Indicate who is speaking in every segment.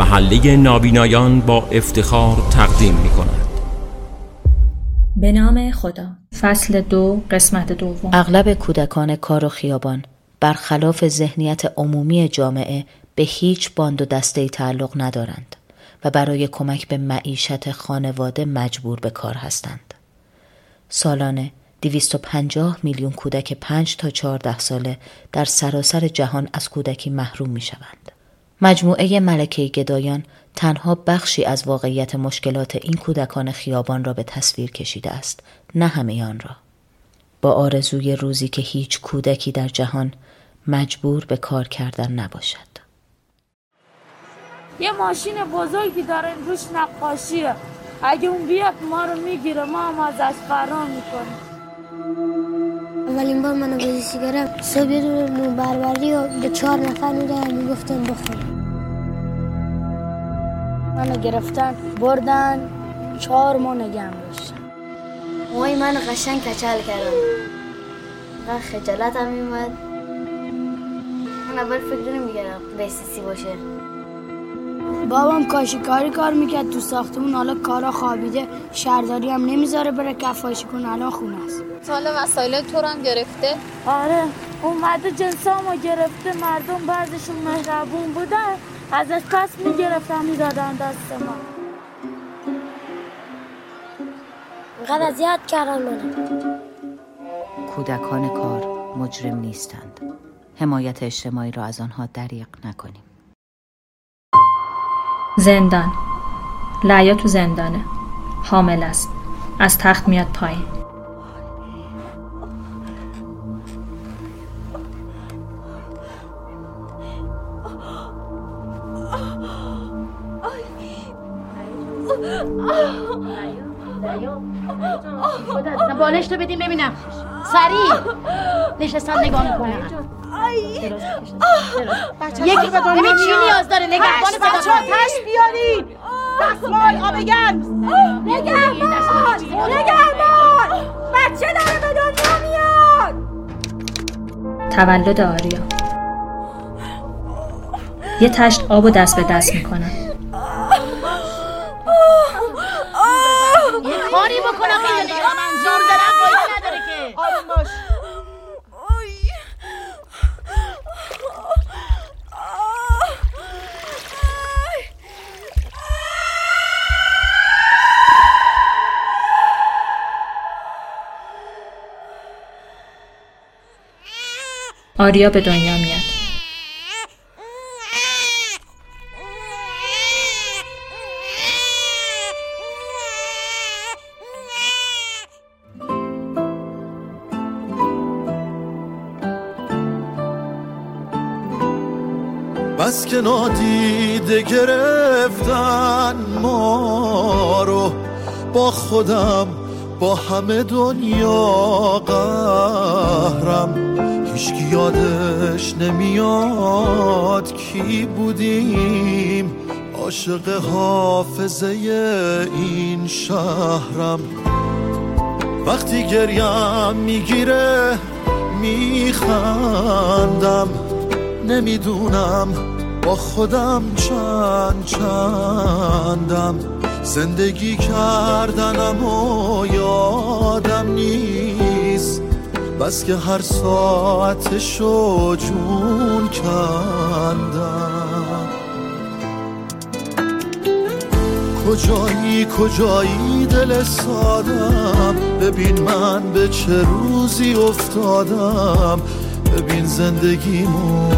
Speaker 1: محله نابینایان با افتخار تقدیم می‌کند.
Speaker 2: به نام خدا. فصل 2 قسمت دوم.
Speaker 3: اغلب کودکان کار و خیابان برخلاف ذهنیت عمومی جامعه به هیچ باند و دسته‌ای تعلق ندارند و برای کمک به معیشت خانواده مجبور به کار هستند. سالانه 250 میلیون کودک 5 تا 14 ساله در سراسر جهان از کودکی محروم می شوند. مجموعه ملکه گدایان تنها بخشی از واقعیت مشکلات این کودکان خیابان را به تصویر کشیده است، نه همه آن را. با آرزوی روزی که هیچ کودکی در جهان مجبور به کار کردن نباشد.
Speaker 4: یه ماشین بزرگی داره روش نقاشیه، اگه اون بیاد ما رو میگیره، ما هم ازش فرار میکنیم.
Speaker 5: اولین بار منو بزیسی گرفت، صبح یه دور نون بربری و به 4 نفر میدارم میگفتن بخوریم.
Speaker 6: منو گرفتن بردن 4 ماه نگم داشتن.
Speaker 5: موهای منو قشنگ کچل کردن و خجالتم میومد. من اول فکر نمی‌کردم بسیسی باشه.
Speaker 6: بابام کاشیکاری کار میکرد تو ساختمون، حالا کارا خوابیده، شهرداری هم نمیذاره بره کفاشی کنه، الان خونه است.
Speaker 7: سال وسایل تو رو هم گرفته؟
Speaker 4: آره، اومده جنسامو گرفته، مردم بعضشون مهربون بودن، ازش پس میگرفتن میدادن دست ما.
Speaker 5: اینقدر اذیت کردن منو.
Speaker 3: کودکان کار مجرم نیستند. حمایت اجتماعی را از آنها دریغ نکنیم.
Speaker 2: زندان. لعیا تو زندانه. حامل است. از تخت میاد پایین.
Speaker 8: بالش تو بدیم ببینم. سریع نشستم نگاه میکنم. یکی ببین چی نیاز داره. نگهبان بچه ها تشت بیارین. دستمال آب گرم. نگهبان بچه داره به دنیا میاد.
Speaker 2: تولد آریا. یه تشت آب دست به دست میکنن.
Speaker 8: یه کاری بکنم که دیگه من زور دارم باید نداره که. آروم باش.
Speaker 2: آریا به دنیا میاد.
Speaker 9: بس که نادیده گرفتن ما رو، با خودم با همه دنیا قهرم. هیچکی یادش نمیاد کی بودیم، عاشق حافظه این شهرم. وقتی گریم میگیره میخندم، نمیدونم با خودم چندم. زندگی کردنم و یادم نیست، بس که هر ساعتشو جون کندم. کجایی دل سادم، ببین من به چه روزی افتادم، ببین زندگیمو.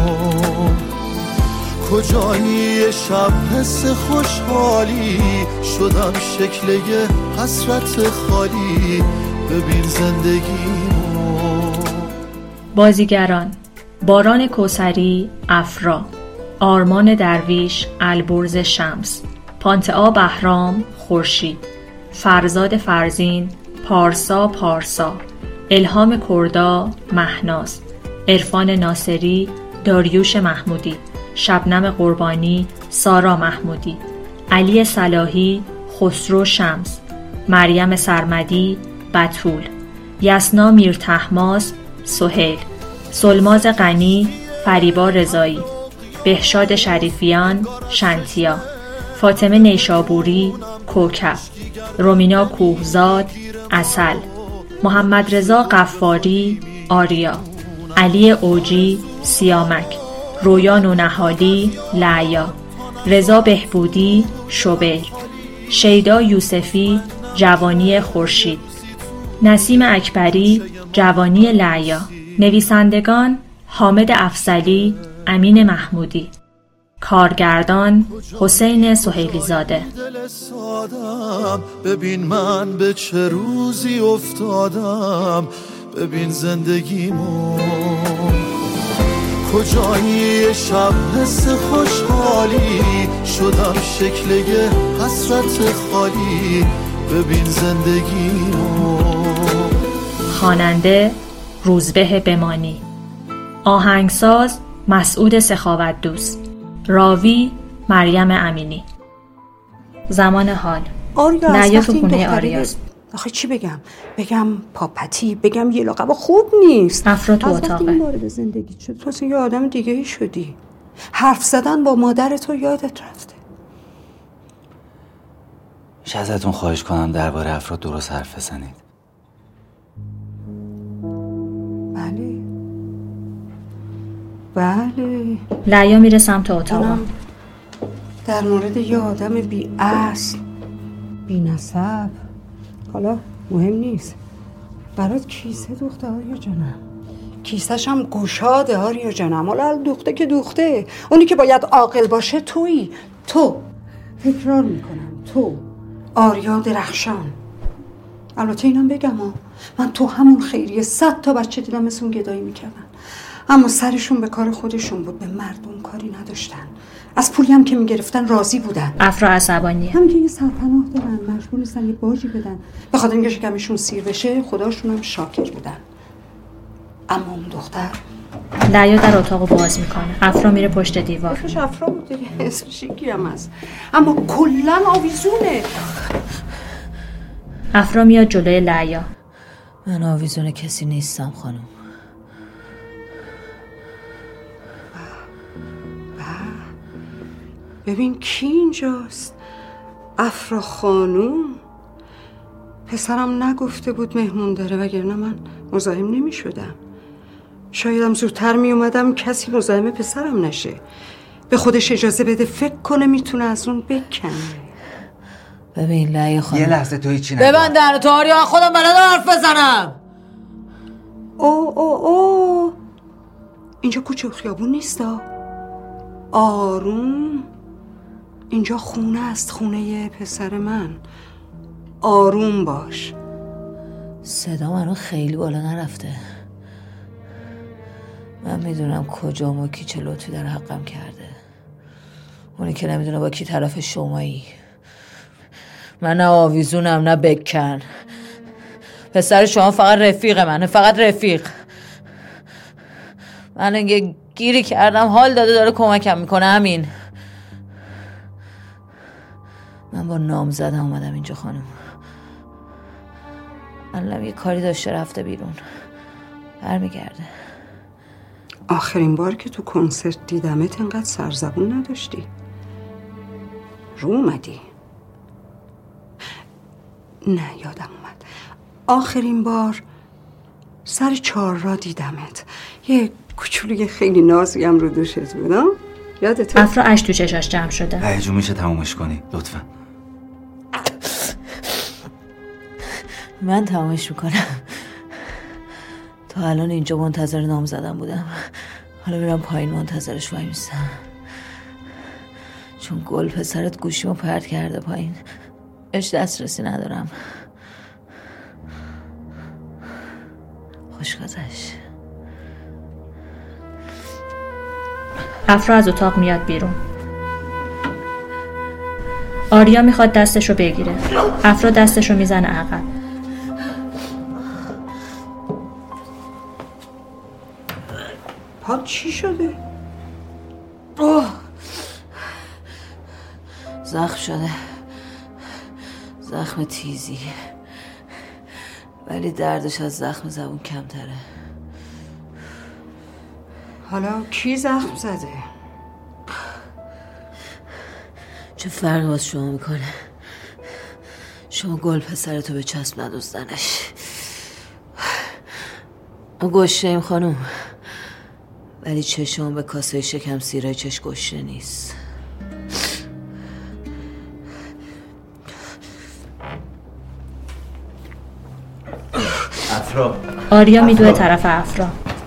Speaker 9: کجایی شب حس خوشحالی، شدم شکل یه حسرت خالی، ببین زندگیمو.
Speaker 2: بازیگران: باران کوثری، افرا، آرمان درویش، البرز شمس، پانتئا بهرام، خورشید، فرزاد فرزین، پارسا، الهام کردا، مهناز، عرفان ناصری، داریوش محمودی، شبنم قربانی، سارا محمودی، علی صلاحی، خسرو شمس، مریم سرمدی، بتول، یسنا میرطهماسب، سهیل، سلماز غنی، فریبا رضایی، بهشاد شریفیان، شنتیا، فاطمه نیشابوری کوکب، رومینا کوهزاد عسل، محمد رضا قفاری آریا، علی اوجی سیامک، رویا نونهالی لعیا، رضا بهبودی شوبر، شیدا یوسفی جوانی خورشید، نسیم اکبری جوانی لعیا. نویسندگان حامد افضلی، امین محمودی. کارگردان حسین سهیلی زاده.
Speaker 9: ببین من به چه روزی افتادم، ببین زندگیمو کجایی، شب حس خوشحالی شدم شکل یه حسرت خالی، ببین زندگیمو.
Speaker 2: خواننده روزبه بمانی، آهنگساز مسعود سخاوت دوست، راوی مریم امینی. زمان حال
Speaker 10: آریا
Speaker 2: تو خونه آریاست.
Speaker 10: آخه چی بگم پاپتی، بگم یه لقب خوب نیست.
Speaker 2: افرا تو اتاقه.
Speaker 10: از وقتی وارد زندگی شد تو اصلا یه آدم دیگه ای شدی. حرف زدن با مادر تو یادت رفته.
Speaker 11: میشه ازتون خواهش کنم درباره افراد درست حرف بزنید؟
Speaker 10: بله.
Speaker 2: لعیا میره سمت اتاق.
Speaker 10: در مورد یه آدم بی اصل بی نسب، حالا مهم نیست، برات کیسه دوخته آریا جانم. کیسه‌ش هم گشاده آریا جانم. حالا دوخته که دوخته، اونی که باید عاقل باشه تویی. تو تکرار میکنم، تو آریا درخشان. البته اینم بگم من تو همون خیریه 100 تا بچه دیدم مثل اون گدایی میکردن، اما سرشون به کار خودشون بود، به مردم کاری نداشتن. از پولی هم که میگرفتن راضی بودن.
Speaker 2: افرا عصبانیه.
Speaker 10: هم که یه سرپناه دارن، مجبور نیستن یه باجی بدن به خاطر اینکه شکمشون سیر بشه. خداشون هم شاکر بودن. اما اون دختر.
Speaker 2: لعیا در اتاقو باز میکنه. افرا میره پشت دیوار.
Speaker 10: اسمش افرا بود دیگه، اسمش یکی هم هست، اما کلا آویزونه.
Speaker 2: افرا میاد جلوی لعیا.
Speaker 3: من آویزون کسی نیستم خانم.
Speaker 10: ببین کی اینجاست؟ افرا خانوم. پسرم نگفته بود مهمون داره، وگرنه من مزاحم نمی شدم. شایدم زودتر می اومدم کسی مزاحم پسرم نشه، به خودش اجازه بده فکر کنه میتونه از اون بکنه.
Speaker 3: ببین لعیا خانم،
Speaker 11: یه لحظه تو هیچی نگو.
Speaker 3: ببند در تو آریا، خودم بلد حرف بزنم.
Speaker 10: او اینجا کوچه و خیابون نیستا، آروم. اینجا خونه است، خونه پسر من. آروم باش.
Speaker 3: صدا منو خیلی بالا نرفته. من میدونم کجام و کی چه لطفی در حقم کرده. اونی که نمیدونه با کی طرف شمایی. من نه آویزونم نه بکن. پسر شما فقط رفیق منه، فقط رفیق. من یه گیری کردم، حال داده داره کمکم میکنه. همین. من با نام زدم اومدم اینجا خانم. من یه کاری داشته رفته بیرون، برمیگرده.
Speaker 10: آخرین بار که تو کنسرت دیدمت انقدر سرزبون نداشتی، رو اومدی. نه یادم اومد، آخرین بار سر 4 را دیدمت، یه کوچولوی خیلی نازی هم رو دوشت بودم. یادت؟
Speaker 2: افرا اش تو چشاش جمع شده.
Speaker 11: هیجون میشه تمومش کنی لطفا.
Speaker 3: من تمامش میکنم. تا الان اینجا منتظر نام زدن بودم، حالا میرم پایین منتظرش وای میستم، چون گل پسرت گوشیمو پرت کرده پایین، اش دسترسی ندارم. خوش گذشت.
Speaker 2: افرا از اتاق میاد بیرون. آریا میخواد دستشو بگیره. افرا دستشو میزنه عقب.
Speaker 10: پا چی شده؟
Speaker 3: زخم شده، زخم تیزی، ولی دردش از زخم زبون کمتره.
Speaker 10: حالا کی زخم زده؟
Speaker 3: چه فرقی باز شما میکنه؟ شما گل پسرتو به چسب ندوزدنش. ما گشنیم خانم، ولی چشم به کاسه شکم سیرای چش گشنه نیست.
Speaker 11: افرا
Speaker 2: آریا میدوه طرف افرا.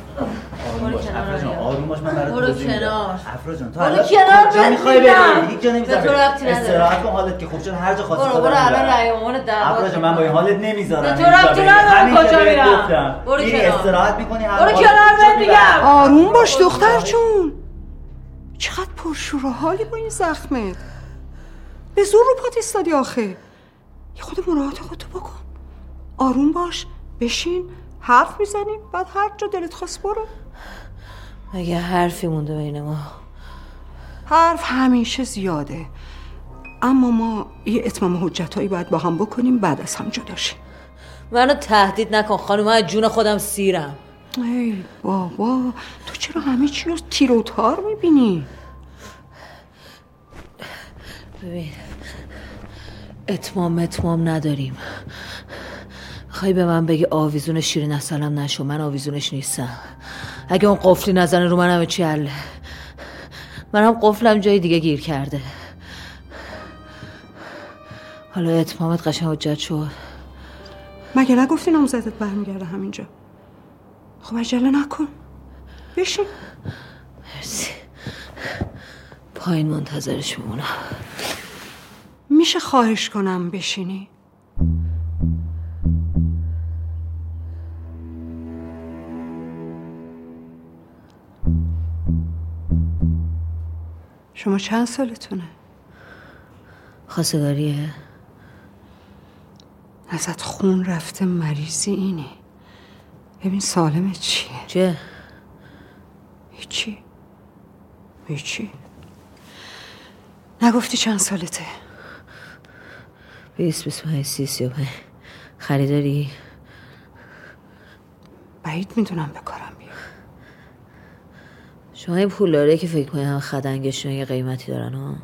Speaker 11: آروم باش، من برات
Speaker 3: برو کنار.
Speaker 11: افرا جان تو
Speaker 3: برو
Speaker 11: الان
Speaker 3: کنار،
Speaker 11: کجا میخوای بری؟ هیچ جا نمیذارم.
Speaker 3: به تو ربطی نداره.
Speaker 11: استراحت کن، حالت که خوب شد هر جا خواستی
Speaker 3: برو الان رأی عموم دعوا.
Speaker 11: افرا جان من با این حالت نمیذارم.
Speaker 3: به تو ربطی نداره کجا میرم. برو کنار.
Speaker 11: استراحت میکنی
Speaker 3: برو کنار بهت میگم.
Speaker 10: آروم باش دختر جون. چقدر پرشور و حالی با این زخمت. به زور رو پات ایستادی آخه. یه خود مراعات خودتو بکن. آروم باش، بشین، حرف میزنیم، بعد هر جا دلت خواست برو.
Speaker 3: مگه حرفی مونده بین ما؟
Speaker 10: حرف همیشه زیاده، اما ما یه اتمام حجتایی باید با هم بکنیم، بعد از هم جدا شیم.
Speaker 3: منو تهدید نکن خانم، من از جون خودم سیرم.
Speaker 10: ای بابا، تو چرا همه چی رو تیر و تار میبینی؟
Speaker 3: ببین، اتمام نداریم. خواهی به من بگی آویزون شیرین اصلم نشو، من آویزونش نیستم. اگه اون قفلی نزنه رو من همه چی حله. منم قفلم جای دیگه گیر کرده. حالا اتمامت قشنگ حجت شد.
Speaker 10: مگه نگفتی نامزدت برمیگرده همینجا؟ خب عجله نکن، بشین.
Speaker 3: مرسی، پایین منتظرش میمونم.
Speaker 10: میشه خواهش کنم بشینی؟ شما چند سالتونه؟
Speaker 3: خواستگاریه؟
Speaker 10: ازت خون رفته، مریضی اینی. ببین سالمت چیه؟
Speaker 3: چه؟
Speaker 10: هیچی. نگفتی چند سالته؟
Speaker 3: 20 25 30 35. خریداری؟
Speaker 10: بعید میدونم به کارم بیام.
Speaker 3: شما این پولاره که فکر کنی هم خدنگشون یه قیمتی دارن ها؟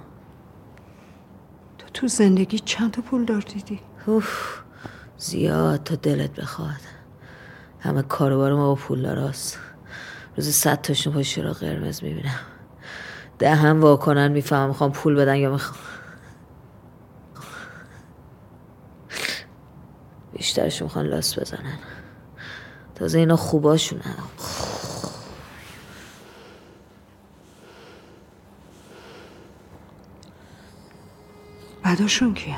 Speaker 10: تو زندگی چند تا پول دار دیدی؟
Speaker 3: زیاد تا دلت بخواد. همه کاروبار ما با پولداراست. روزی 100 تاشون پشت چراغ قرمز میبینم. دهن واکنن میفهمم میخوام پول بدن یا میخوام. بیشترشون میخوان لاس بزنن. تازه اینا خوباشونن.
Speaker 10: بعداشون کیه؟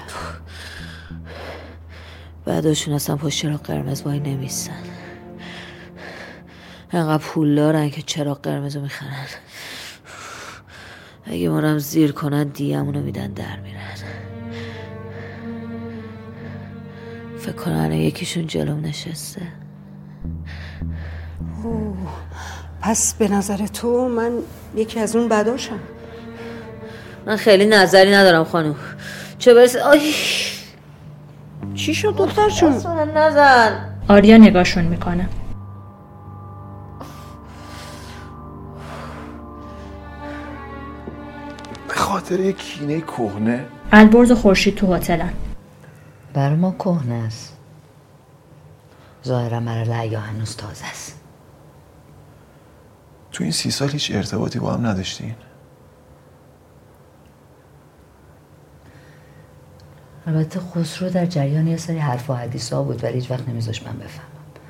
Speaker 3: بعداشون اصلا پشت چراغ قرمز وای نمیستن. انقدر پول دارن که چراغ قرمز رو میخرن. اگه ما رم زیر کنن دیگمونو میدن در میرن. فکر کنن یکیشون جلوم نشسته.
Speaker 10: پس به نظر تو من یکی از اون بعداشم؟
Speaker 3: من خیلی نظری ندارم خانم. چه برسه
Speaker 10: چی شد دختر جون؟
Speaker 3: نزن.
Speaker 2: آریا نگاهشون میکنه.
Speaker 12: به خاطر یک کینه کهنه.
Speaker 2: البرز و خورشید تو هتلن.
Speaker 3: برای ما کهنه است. ظاهرا برای لعیا هنوز تازه است.
Speaker 12: تو این 30 سال هیچ ارتباطی با هم نداشتین؟
Speaker 3: البته خسرو در جریان یه سری حرف و حدیثا بود ولی هیچ وقت نمیذاشت من بفهمم.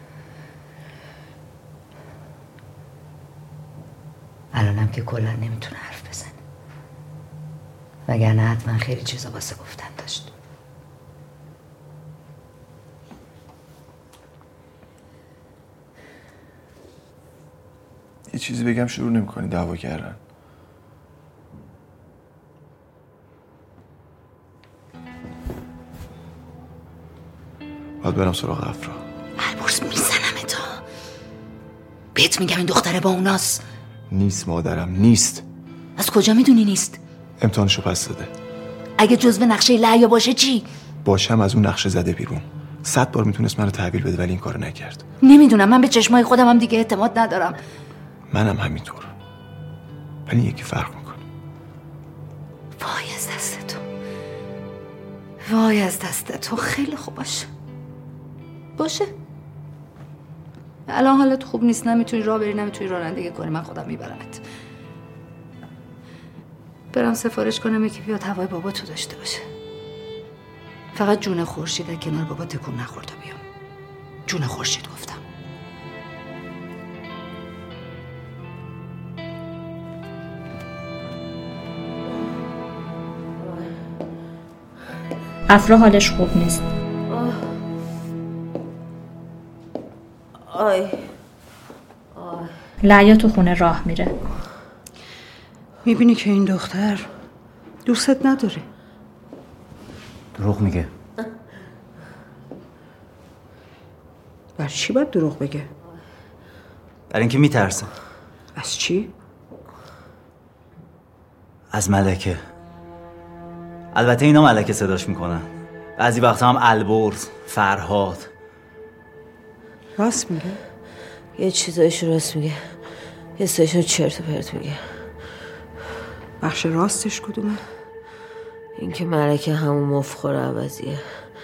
Speaker 3: الانم که کلا نمیتونه حرف بزنه. وگرنه حتما خیلی چیزا واسه گفتن داشت.
Speaker 12: یه چیزی بگم شروع نمی‌کنی دعوا کردن. باید برم سراغ افرا.
Speaker 8: البرز میزنم تا بهت میگم این دختره با اوناست.
Speaker 12: نیست مادرم، نیست.
Speaker 8: از کجا میدونی نیست؟
Speaker 12: امتحانشو پس داده.
Speaker 8: اگه جزو نقشه لعیا باشه چی؟
Speaker 12: باشم از اون نقشه زده بیرون. 100 بار میتونست منو تحویل بده ولی این کارو نکرد.
Speaker 8: نمیدونم، من به چشمای خودم هم دیگه اعتماد ندارم.
Speaker 12: منم همینطور. ولی یکی فرق میکنه.
Speaker 8: وای از دست تو.
Speaker 10: وای از دست تو. خیلی خوب باشه. الان حالت خوب نیست، نمیتونی راه بری، نمیتونی رانندگی کنی، من خودم میبرمت. برم سفارش کنم یکی بیاد هوای بابا تو داشته باشه. فقط جون خورشید کنار بابا تکون نخورد تا بیام. جون خورشید گفتم.
Speaker 2: افرا حالش خوب نیست. لعیا تو خونه راه میره.
Speaker 10: میبینی که این دختر دوستت نداره.
Speaker 11: دروغ میگه.
Speaker 10: برای چی باید دروغ بگه؟
Speaker 11: برای اینکه میترسه.
Speaker 10: از چی؟
Speaker 11: از ملکه. البته اینا ملکه صداش میکنن. بعضی وقتا هم البرز، فرهاد.
Speaker 10: راست میگه؟
Speaker 3: یه چیزایشو راست میگه، یه سایشو چرت و پرت میگه.
Speaker 10: بخش راستش کدومه؟
Speaker 3: این که ملکه همون مفخور عوضیه.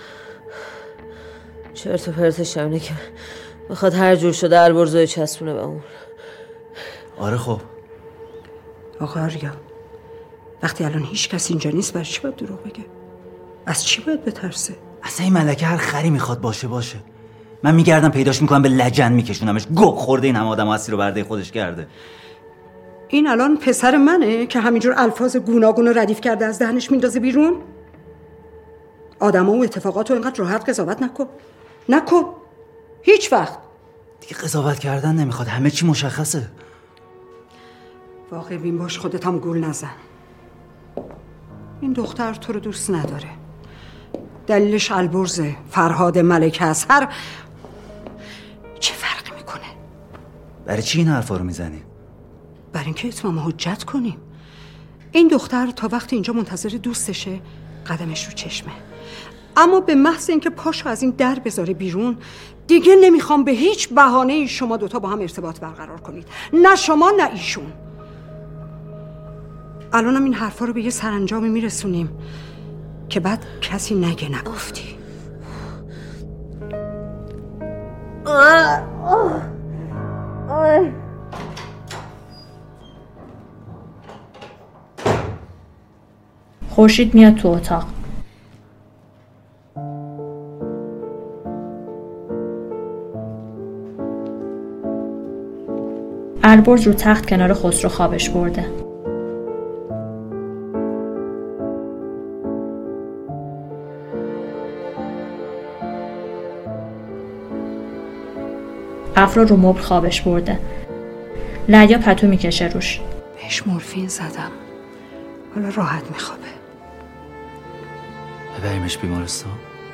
Speaker 3: چرت و پرتش همینه که میخواد هر جور شده البرزای چسبونه به اون.
Speaker 11: آره خب.
Speaker 10: آقا آریا، وقتی الان هیچ کس اینجا نیست برای چی باید دروغ بگه؟ از چی باید بترسه؟
Speaker 11: اصلا این ملکه هر خری میخواد باشه. من میگردم پیداش میکنم، به لجن میکشونمش. گوه خورده این همه آدم اسیر و برده خودش کرده.
Speaker 10: این الان پسر منه که همینجور الفاظ گوناگون رو ردیف کرده از دهنش میندازه بیرون؟ آدما و اتفاقات رو اینقدر راحت قضاوت نکن. هیچ وقت.
Speaker 11: دیگه قضاوت کردن نمیخواد، همه چی مشخصه.
Speaker 10: واقع بین باش، خودت هم گول نزن. این دختر تو رو دوست نداره. دلیلش البرزه، فرهاد، ملکه است. چه فرقی میکنه؟
Speaker 11: برای چی این حرفا رو میزنی؟
Speaker 10: برای اینکه اتمام حجت کنیم. این دختر تا وقتی اینجا منتظر دوستشه قدمش رو چشمه، اما به محض اینکه پاشو از این در بذاره بیرون دیگه نمیخوام به هیچ بهانه‌ای شما دوتا با هم ارتباط برقرار کنید. نه شما نه ایشون. الانم این حرفا رو به یه سرانجامی میرسونیم که بعد کسی نگه نگفتی.
Speaker 2: خورشید میاد تو اتاق. البرز رو تخت کنار خسرو خوابش برده. افرا رو مبل خوابش برده. لعیا پتو میکشه روش.
Speaker 10: بهش مورفین زدم، حالا راحت میخوابه.
Speaker 11: ببریمش بیمارستان؟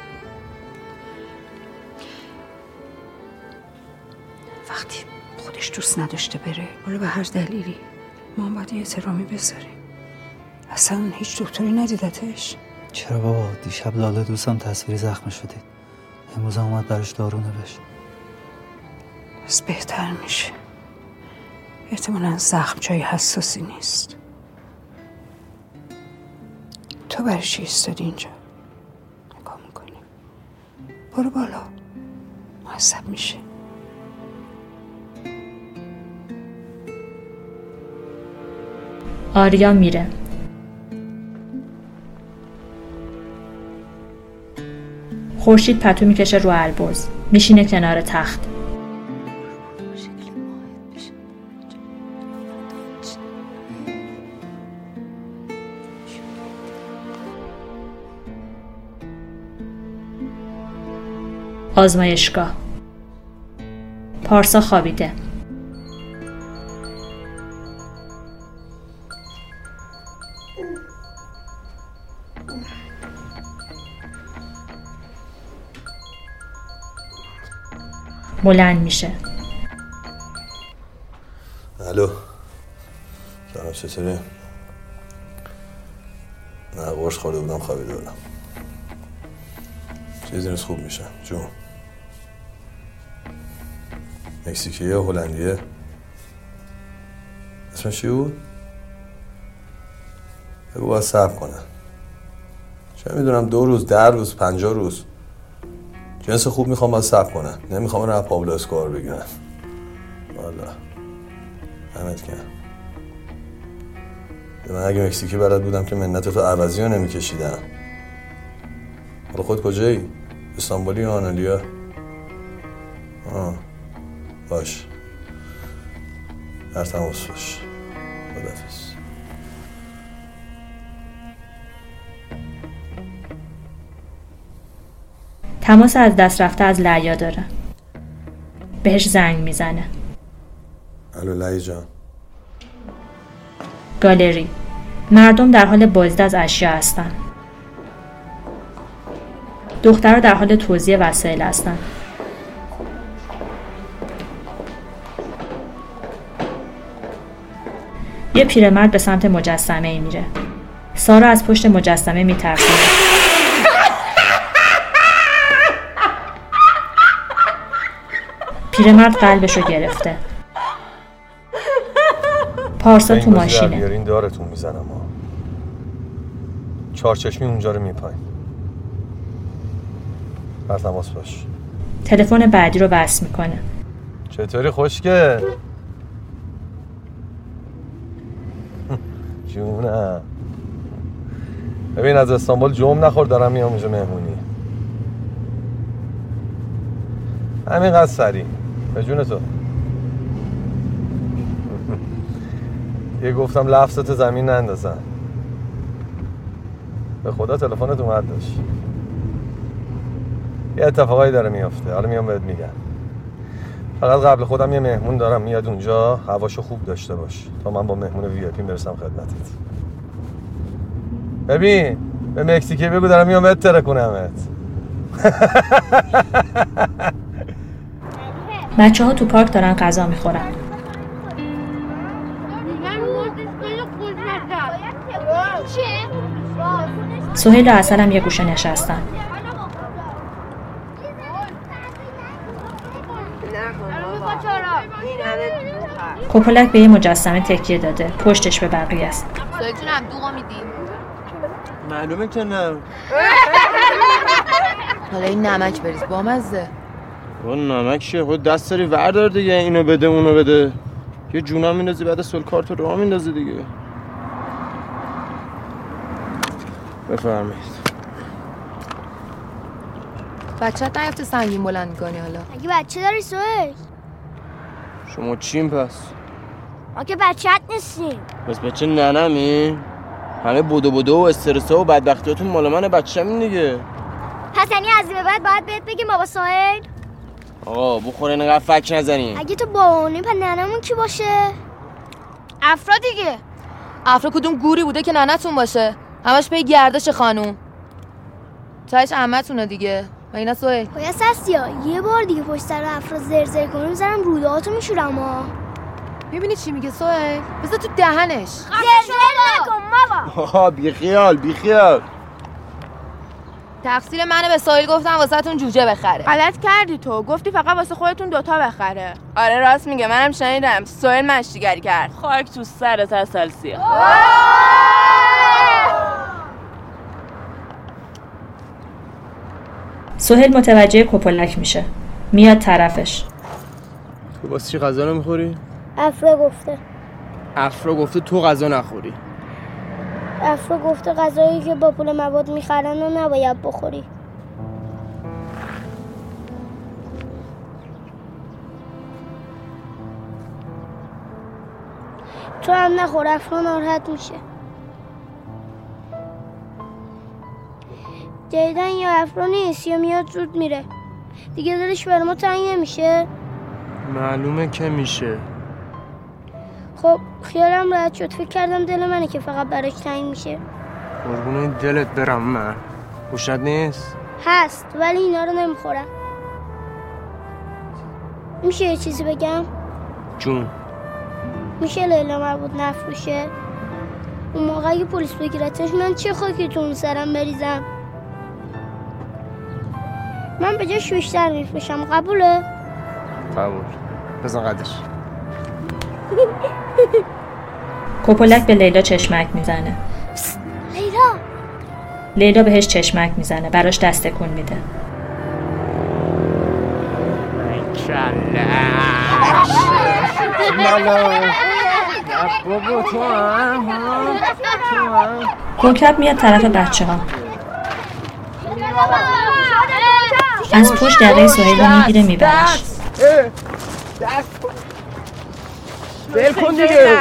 Speaker 10: وقتی خودش دوست نداشته بره، حالا به هر دلیلی ما باید یه احترامی بذاریم. اصلا هیچ دکتری ندیدتش؟
Speaker 11: چرا بابا، دیشب لاله دوستم تصویری زخم شدید، امروز هم اومد براش دارو نوشت.
Speaker 10: بس بهتر میشه. احتمالاً زخم جای حساسی نیست. تو برای چی ایستادی اینجا؟ نگاه میکنی؟ برو بالا، معصب میشه.
Speaker 2: آریا میره. خورشید پتو میکشه رو البرز، میشینه کنار تخت. آزمایشگاه. پارسا خوابیده. بلند میشه.
Speaker 13: الو سلام، چطوری؟ نه قرص خورده بودم خوابیده بودم. چیزی نیست، خوب میشه. جون مکزیکیه یا هلندیه؟ اسمش چی بود؟ بگو باید صبر کنه، چه میدونم 2 روز 10 روز 50 روز جنس خوب میخوام باید صبر کنن. نمیخوام رو پابلو اسکوبار بگیرن. والا همت کنم. من اگه مکزیکی بلد بودم که منت تو عوضی رو نمیکشیدم. حالا خود کجایی؟ استانبولی یا آنالیا؟ باش در تماس باش. خداحافظ.
Speaker 2: تماس از دست رفته از لعیا داره. بهش زنگ میزنه.
Speaker 13: الو لعی جان.
Speaker 2: گالری. مردم در حال بازدید از اشیا هستن. دخترها در حال توزیع وسایل هستن. یه پیرمرد به سمت مجسمه میره. سارا از پشت مجسمه میترسه. پیرمرد قلبشو گرفته. پارسا تو ماشینه.
Speaker 13: این دارتون میزنم. چارچشمی اونجا رو میپاین. بر تماس باش.
Speaker 2: تلفن بعدی رو وصل میکنه.
Speaker 13: چطوری خوشگل؟ جونم. ببین از استانبول جمع نخور دارم میام اونجا مهمونی. همینقدر سریع. به جون تو. یه گفتم لفظت زمین نندازن. به خدا تلفنت اومد داشت. یه اتفاقایی داره میافته. حالا میام بهت میگم. فقط قبل خودم یه مهمون دارم میاد اونجا. هواشو خوب داشته باش تا من با مهمون وی آی پی برسم خدمتت. ببین به مکزیکی بگو دارم میام بهت ترکونمت.
Speaker 2: بچه‌ها تو پارک دارن غذا میخورن. سهیل و عسل هم یه گوشه نشستن. کوپلک به یه مجسمه تکیه داده. پشتش به بقیه است.
Speaker 7: سهیل جونم دوغا میدی؟
Speaker 14: معلومه که نه.
Speaker 15: حالا این نمک بریز بامزه.
Speaker 14: با نمک شه خود دست داری وردار دیگه. اینو بده اونو بده. یه جونم میندازی بعد سول کارت رو راه میندازی دیگه. بفرمایید.
Speaker 15: بچه‌ت نیفته سنگین بلند می‌کنی حالا.
Speaker 6: اگه بچه داری سهیل؟
Speaker 14: شما چیم پس؟
Speaker 6: ما که بچه‌ت نیستیم.
Speaker 14: بس بچه ننمی؟ همه بدو و استرسا و بدبختیاتون مال من بچه‌مین دیگه.
Speaker 6: پس یعنی از این به بعد باید بهت بگیم بابا سهیل؟
Speaker 14: آقا بخوره اینقدر فکر نزنی.
Speaker 6: اگه تو بابامونی پس ننمون کی باشه؟ افرا دیگه.
Speaker 15: افرا کدوم گوری بوده که ننتون باشه؟ همش پی گردش خانوم. تایش عمتونه دیگه. و اینا سهیل.
Speaker 6: باید سستیا یه بار دیگه پشت سر افرا زرزر کنیم میذارم رودهاتو میشورم ها.
Speaker 15: میبینی چی میگه سهیل؟ بذار تو دهنش.
Speaker 6: زرزر نکن بابا.
Speaker 14: آها بیخیال.
Speaker 15: تقصیر منه به سهیل گفتم واسهتون جوجه بخره.
Speaker 8: غلط کردی تو. گفتی فقط واسه خودتون دوتا بخره.
Speaker 16: آره راست میگه. منم شنیدم سهیل مشتیگری کرد. خاک تو سرت اسلسیه.
Speaker 2: سهیل متوجه کوپلک میشه. میاد طرفش.
Speaker 14: تو واسه چی غذا نمیخوری؟
Speaker 6: افرا
Speaker 14: گفته تو غذا نخوری.
Speaker 6: افرا گفته غذایی که با پول مواد میخرن و نباید بخوری. تو هم نخور افرا ناراحت میشه. جدیدن یا افرا نیست یا میاد زود میره. دیگه دلش بر ما تنگ نمیشه؟
Speaker 14: معلومه که میشه.
Speaker 6: خب خیالم راحت شد. فکر کردم دل منه که فقط براش تنگ میشه.
Speaker 14: قربون دلت برم من. گوشت نیست؟
Speaker 6: هست ولی اینا رو نمیخورم. میشه یه چیزی بگم؟
Speaker 14: جون.
Speaker 6: میشه لیلا مربوط نفروشه؟ اون موقع اگه پلیس بگیرتش من چه خاکی تو اون سرم بریزم؟ من به جاش بیشتر میفروشم. قبوله؟
Speaker 14: قبول. بزن قدش.
Speaker 2: کوپلک به لیلا چشمک میزنه.
Speaker 6: لیلا
Speaker 2: لیلا بهش چشمک میزنه، براش دست تکون میده. کوکب میاد طرف بچه ها. از پشت دقیقه سهیل رو میگیره میبرش.
Speaker 17: بل کن دیگه.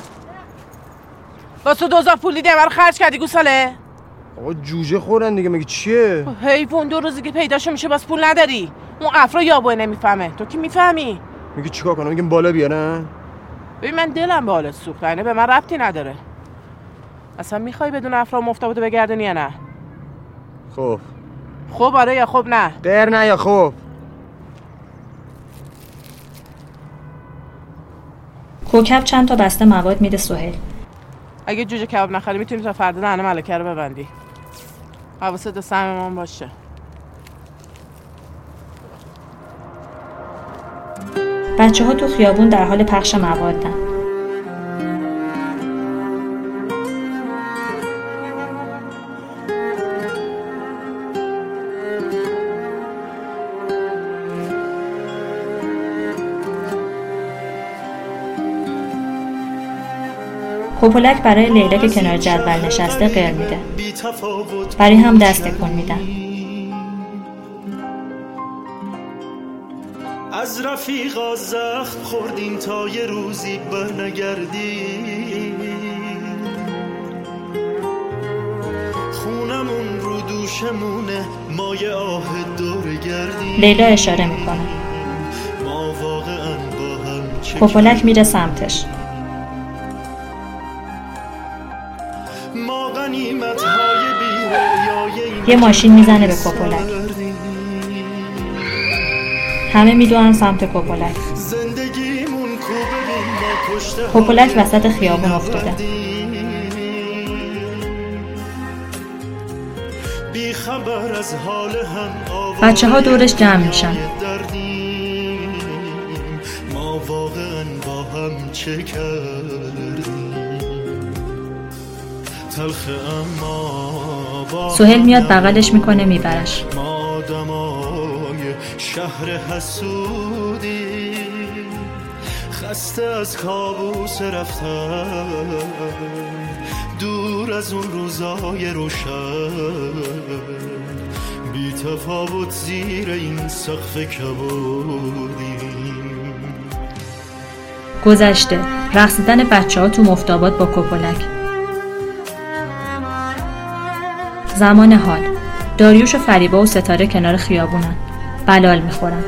Speaker 17: واسه 2000 پول دیگه برای خرج کردی گوساله؟
Speaker 14: آقا جوجه خورن دیگه، مگه چیه؟
Speaker 17: حیوان 2 روزی که پیداشو میشه باز پول نداری. اون افرا یابوه نمیفهمه، تو کی میفهمی؟
Speaker 14: میگه چیکار کنم؟ میگم بالا بیارن؟
Speaker 17: ببین من دلم به حالت سوخت، یعنی به من ربطی نداره. اصلا میخوای بدون افرا مفتابتو بگردونی یا نه؟ خب آره یا خب نه؟
Speaker 14: غیر نه یا خب.
Speaker 2: کوکب چند تا بسته مواد میده سهیل.
Speaker 17: اگه جوجه کباب نخری میتونی تا فردا دهن ملکه رو ببندی. حواست به سهممون باشه.
Speaker 2: بچه ها تو خیابون در حال پخش موادن. کوپولک برای لیلا که کنار جدول نشسته غیر میده. برای هم دست تکون میدن.
Speaker 9: از رفیقا زخم خوردیم تا یه روزی برنگردی، خونمون رو دوشمونه مایه آه دور گردی.
Speaker 2: لیلا اشاره میکنه.
Speaker 9: ما واقعا با هم
Speaker 2: کوپولک میره سمتش.
Speaker 9: ما غنیمت های بی
Speaker 2: یه ماشین میزنه به کوپولک. همه میدونن سمت کوپولک. کوپولک وسط خیابون افتاده. بچه ها دورش جمع میشن.
Speaker 9: ما واقعا با هم چه کردیم، تلخ اما
Speaker 2: سهیل میاد بغلش میکنه میبرش.
Speaker 9: ما دمای شهر حسودی، خسته از کابوس رفتن، دور از اون روزای روشن، بی تفاوت زیر این سقف کبودیم.
Speaker 2: گذشته رقصیدن بچه ها تو مفتابات با کوپولک. زمان حال داریوش و فریبا و ستاره کنار خیابونن. بلال میخورن.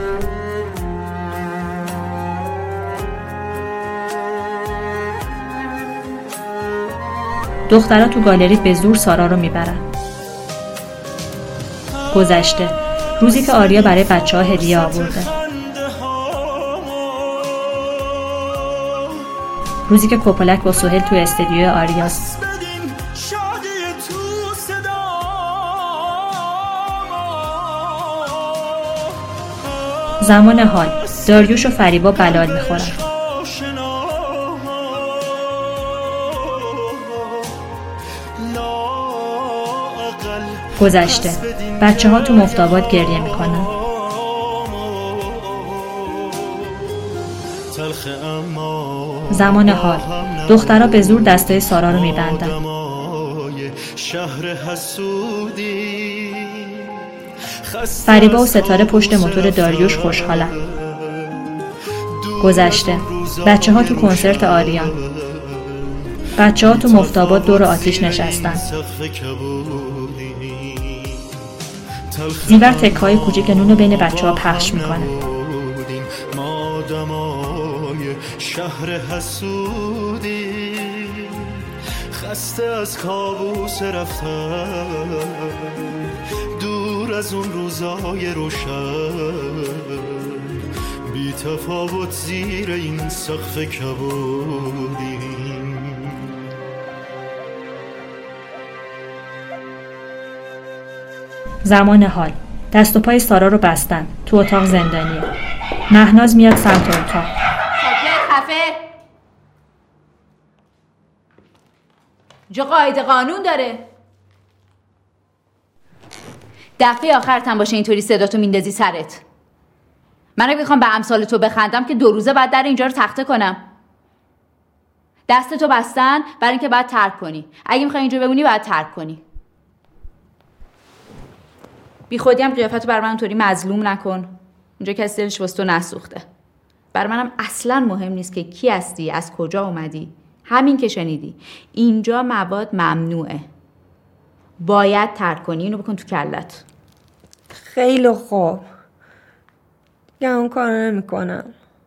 Speaker 2: دخترها تو گالری به زور سارا رو میبرن. گذشته روزی که آریا برای بچه ها هدیه آورده. روزی که کوپولک با سهیل تو استدیوی آریاست. زمان حال داریوش و فریبا بلال میخورن. گذشته بچه ها تو مفتابات گریه میکنن. زمان حال دخترها به زور دستای سارا رو میبندن. فریبا و ستاره پشت موتور داریوش خوشحالن. گذشته بچه ها تو کنسرت آریان. بچه ها تو مفتابات دور آتیش نشستن. زیور تکه‌های کوچیک نون بین بچه ها پخش میکنه.
Speaker 9: ما دمای شهر حسودی، خسته از کابوس رفتن، دور از اون روزای روشن، بی تفاوت زیر این سقف کبودیم.
Speaker 2: زمان حال دست و پای سارا رو بستن. تو اتاق زندانیه. مهناز میاد سمت اتاق.
Speaker 18: ساکت خفه. جا قاعده قانون داره. دفعه آخرت هم باشه اینطوری صداتو میندازی سرت. من اگه بخوام به امثال تو بخندم که 2 روزه بعد در اینجا رو تخته کنم. دستتو بستن برای اینکه بعد ترک کنی. اگه میخوای اینجا بمونی بعد ترک کنی. بی خودی هم قیافتو بر من اونطوری مظلوم نکن. اینجا کسی دلش واسه تو نسوخته. بر منم اصلا مهم نیست که کی هستی، از کجا اومدی. همین که شنیدی اینجا مواد ممنوعه. باید ترک کنی. اینو بکن تو کلت.
Speaker 10: خیلی خوب. دیگه اون کارو نمی‌کنم.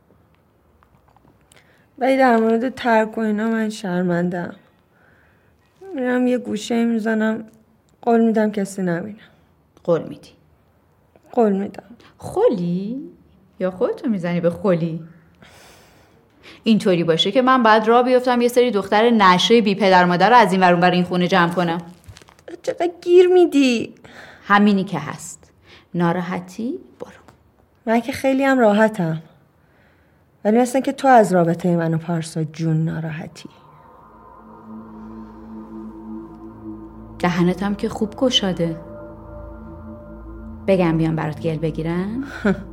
Speaker 10: ولی در مورد ترک و اینا من شرمندم. میرم یه گوشه میزنم، قول میدم کسی نبینه.
Speaker 18: قول میدی؟
Speaker 10: قول میدم.
Speaker 18: خلی؟ یا خودتو میزنی به خلی؟ اینطوری باشه که من بعد راه بیفتم یه سری دختر نشه بی پدر مادر رو از این ورون برای این خونه جمع کنم.
Speaker 10: چقدر گیر میدی؟
Speaker 18: همینی که هست. ناراحتی؟ برو.
Speaker 10: من که خیلی هم راحتم. ولی مثلا که تو از رابطه من و پارسا جون ناراحتی.
Speaker 18: دهنتم که خوب گشاده. بگم بیان برات گل بگیرن؟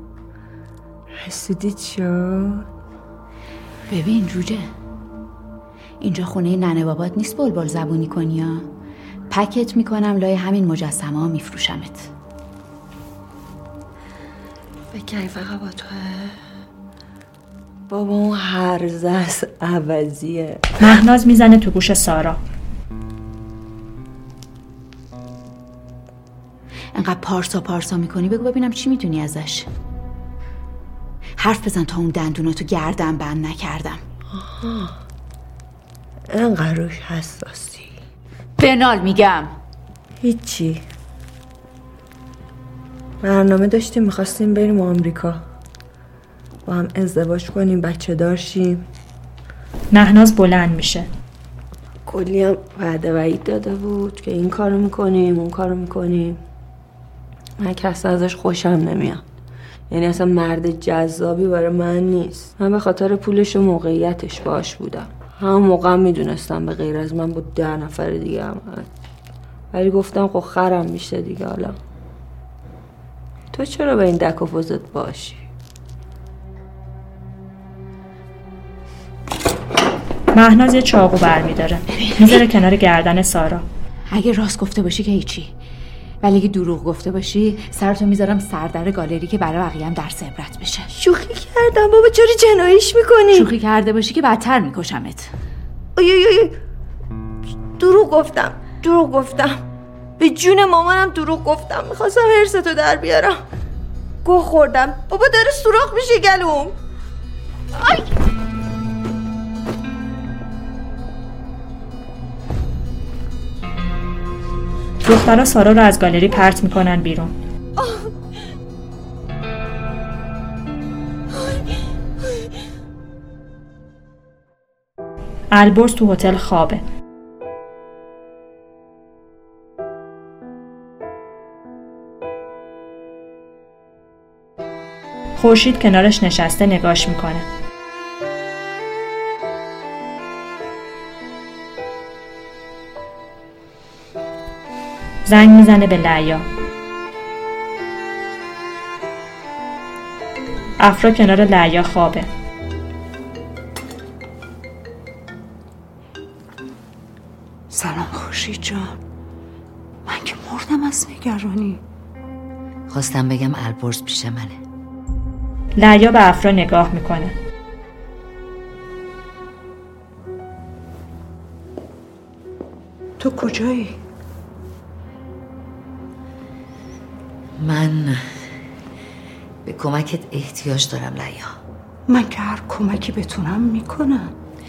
Speaker 10: حسودی شد؟
Speaker 18: ببین جوجه، اینجا خونه ننه بابات نیست بلبل زبونی کنی ها. پکت میکنم لای همین مجسمه ها میفروشمت.
Speaker 10: بگی فقط با توه؟ بابا اون هرزه است عوضیه.
Speaker 2: مهناز میزنه تو گوش سارا.
Speaker 18: انقدر پارسا میکنی بگو ببینم چی میدونی ازش. حرف بزن تا اون دندوناتو گردن بند نکردم.
Speaker 10: آها، انقدر روش حساسی.
Speaker 18: بنال میگم.
Speaker 10: هیچی. برنامه داشتیم میخواستیم بریم آمریکا، با هم ازدواج کنیم، بچه دار شیم.
Speaker 2: مهناز بلند میشه.
Speaker 10: کلی هم وعده وعید داده بود که این کارو میکنیم اون کارو میکنیم. من که اصلا ازش خوشم نمیاد. یعنی اصلا مرد جذابی برای من نیست. من به خاطر پولش و موقعیتش باش بودم. همون موقع میدونستم به غیر از من با 10 نفر دیگه هم هست. ولی گفتم خب خرم میشه دیگه. حالا تو چرا به این دک و پوزت باشی؟
Speaker 2: مهناز یه چاقو برمیداره میذاره کنار گردن سارا.
Speaker 18: اگه راست گفته باشی که هیچی، ولی اگه دروغ گفته باشی سرتو میذارم سردر گالری که برای بقیه هم درس عبرت بشه.
Speaker 10: شوخی کردم بابا، چرا جناییش میکنی؟
Speaker 18: شوخی کرده باشی که بدتر میکشمت.
Speaker 10: اوی دروغ گفتم به جون مامانم دروغ گفتم. میخواستم حرستو در بیارم. گوه خوردم بابا، داره سوراخ میشه گلوم. آی
Speaker 2: دخترها سارا رو از گالری پرت میکنن بیرون. البرز تو هتل خوابه. خورشید کنارش نشسته نگاش میکنه. زنگ میزنه به لعیا. افرا کنار لعیا خوابه.
Speaker 10: سلام خورشید جان. من که مردم از نگرانی.
Speaker 3: خواستم بگم البرز پیش منه.
Speaker 2: لعیا به افرا نگاه میکنه.
Speaker 10: تو کجایی؟
Speaker 3: من به کمکت احتیاج دارم لعیا.
Speaker 10: من که هر کمکی بتونم میکنم.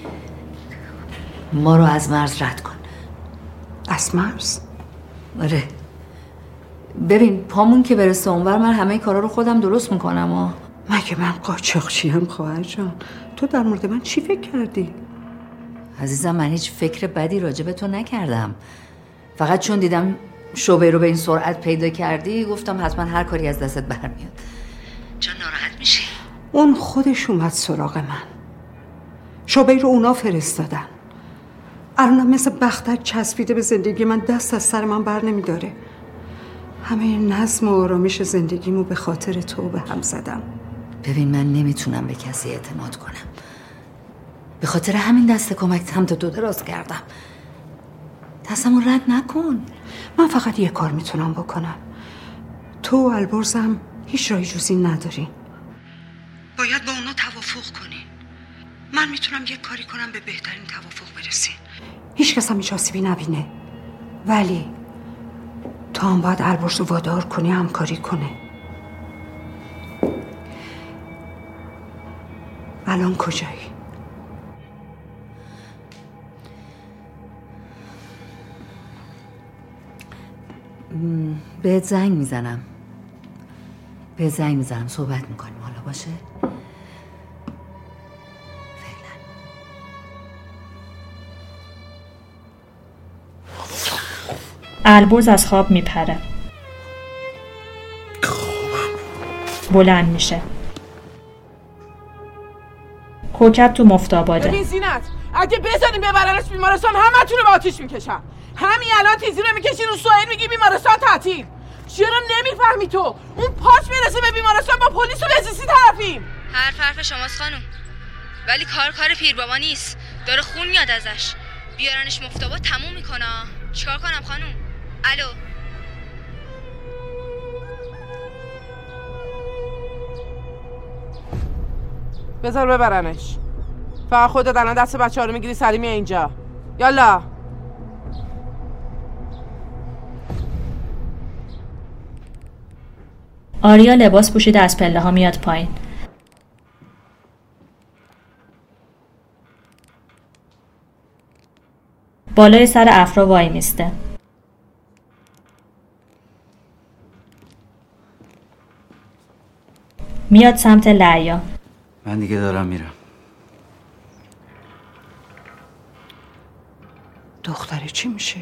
Speaker 3: ما رو از مرز رد کن.
Speaker 10: از مرز؟
Speaker 3: آره. ببین پامون که برسه اونور من همه کارا رو خودم درست میکنم.
Speaker 10: مگه من قاچاقچیم خواهر جان؟ تو در مورد من چی فکر کردی؟
Speaker 3: عزیزم من هیچ فکر بدی راجع به تو نکردم. فقط چون دیدم شعبه رو به این سرعت پیدا کردی گفتم حتما هر کاری از دستت برمیاد. چون ناراحت میشی؟
Speaker 10: اون خودش اومد سراغ من. شعبه رو اونا فرستادن. الانم مثل بختک چسبیده به زندگی من، دست از سر من بر نمیداره. همه نظم و آرامش زندگیمو به خاطر تو به هم زدم.
Speaker 19: ببین من نمیتونم به کسی اعتماد کنم. به خاطر همین دست کمک سمت تو دراز کردم. دستمو رد نکن.
Speaker 10: من فقط یه کار میتونم بکنم. تو و البرزم هیچ راهی جز این ندارین. باید با اونا توافق کنین. من میتونم یه کاری کنم به بهترین توافق برسین. هیچ کس هم هیچ آسیبی نبینه. ولی تو هم باید البرز رو وادار کنی همکاری کنه. الان کجایی؟
Speaker 19: بهت زنگ میزنم. صحبت میکنیم حالا باشه؟
Speaker 2: البرز از خواب میپره. بلند میشه. کوکب تو مفتاباده.
Speaker 17: ببین زینت، اگه بزنیم ببرنش بیمارستان همتون رو به آتیش میکشم. همین الان تیزی رو میکشین رو سوئیل میگی بیمارستان تعطیل. چرا نمیفهمی تو؟ اون پاش میرسه به بیمارستان با پلیس و بزیسی طرفیم.
Speaker 15: حرف شماست خانم، ولی کار پیر بابا نیست. داره خون میاد ازش. بیارنش مفتابا تموم میکنه. چیکار کنم خانم؟ الو.
Speaker 17: بذار ببرنش. فقط خودت الان دست بچه‌ها رو میگیری سری میای اینجا. یالا.
Speaker 2: آریا لباس پوشیده از پله ها میاد پایین. بالای سر افرا وای میسته. میاد سمت لعیا.
Speaker 11: من دیگه دارم میرم.
Speaker 10: دختره چی میشه؟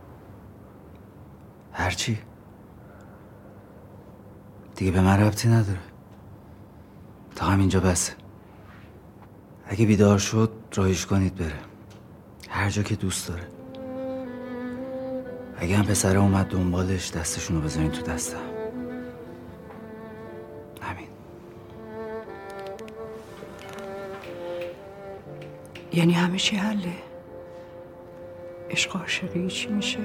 Speaker 11: هرچی دیگه به من ربطی نداره. تا همینجا بسه. اگه بیدار شد راهیش کنید بره هر جا که دوست داره. اگه هم پسره اومد دنبالش دستشونو بذارین تو دستم. همین.
Speaker 10: یعنی همه چی حله؟ عشق عاشقی چی میشه؟